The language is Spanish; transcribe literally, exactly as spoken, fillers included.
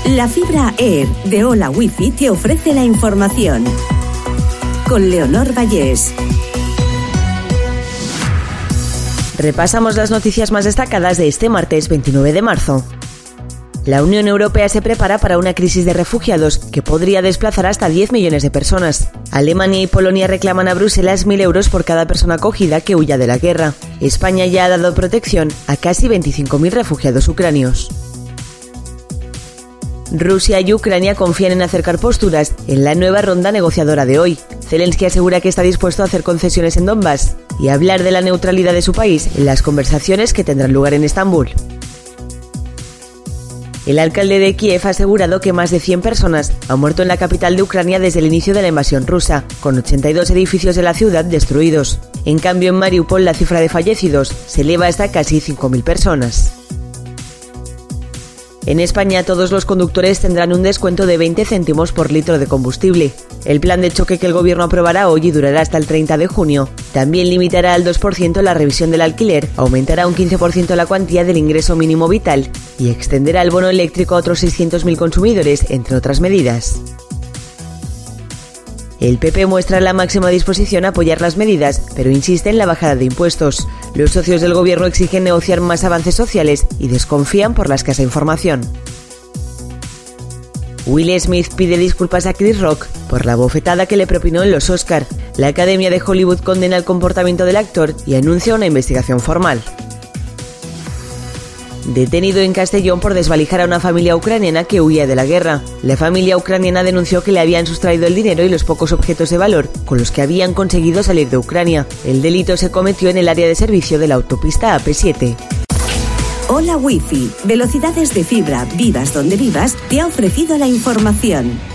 La fibra Air de Hola Wifi te ofrece la información. Con Leonor Vallés. Repasamos las noticias más destacadas de este martes veintinueve de marzo. La Unión Europea se prepara para una crisis de refugiados que podría desplazar hasta diez millones de personas. Alemania y Polonia reclaman a Bruselas mil euros por cada persona acogida que huya de la guerra. España ya ha dado protección a casi veinticinco mil refugiados ucranios. Rusia y Ucrania confían en acercar posturas en la nueva ronda negociadora de hoy. Zelensky asegura que está dispuesto a hacer concesiones en Donbass y a hablar de la neutralidad de su país en las conversaciones que tendrán lugar en Estambul. El alcalde de Kiev ha asegurado que más de cien personas han muerto en la capital de Ucrania desde el inicio de la invasión rusa, con ochenta y dos edificios de la ciudad destruidos. En cambio, en Mariupol la cifra de fallecidos se eleva hasta casi cinco mil personas. En España, todos los conductores tendrán un descuento de veinte céntimos por litro de combustible. El plan de choque que el gobierno aprobará hoy y durará hasta el treinta de junio también limitará al dos por ciento la revisión del alquiler, aumentará un quince por ciento la cuantía del ingreso mínimo vital y extenderá el bono eléctrico a otros seiscientos mil consumidores, entre otras medidas. El P P muestra la máxima disposición a apoyar las medidas, pero insiste en la bajada de impuestos. Los socios del gobierno exigen negociar más avances sociales y desconfían por la escasa información. Will Smith pide disculpas a Chris Rock por la bofetada que le propinó en los Oscar. La Academia de Hollywood condena el comportamiento del actor y anuncia una investigación formal. Detenido en Castellón por desvalijar a una familia ucraniana que huía de la guerra. La familia ucraniana denunció que le habían sustraído el dinero y los pocos objetos de valor con los que habían conseguido salir de Ucrania. El delito se cometió en el área de servicio de la autopista A P siete. Hola Wifi, velocidades de fibra, vivas donde vivas, te ha ofrecido la información.